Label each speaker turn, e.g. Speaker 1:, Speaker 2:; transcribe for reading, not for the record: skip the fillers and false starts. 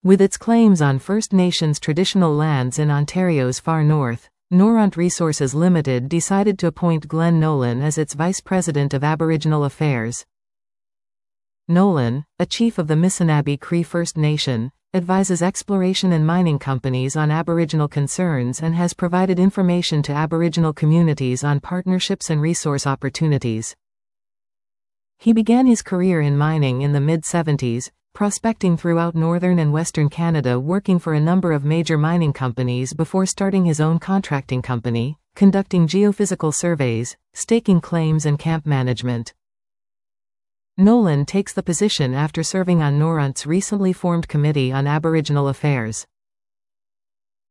Speaker 1: With its claims on First Nations traditional lands in Ontario's far north, Noront Resources Limited decided to appoint Glenn Nolan as its Vice President of Aboriginal Affairs. Nolan, a chief of the Missinaba Cree First Nation, advises exploration and mining companies on Aboriginal concerns and has provided information to Aboriginal communities on partnerships and resource opportunities. He began his career in mining in the mid-70s, prospecting throughout northern and western Canada, working for a number of major mining companies before starting his own contracting company, conducting geophysical surveys, staking claims and camp management. Nolan takes the position after serving on Noront's recently formed Committee on Aboriginal Affairs.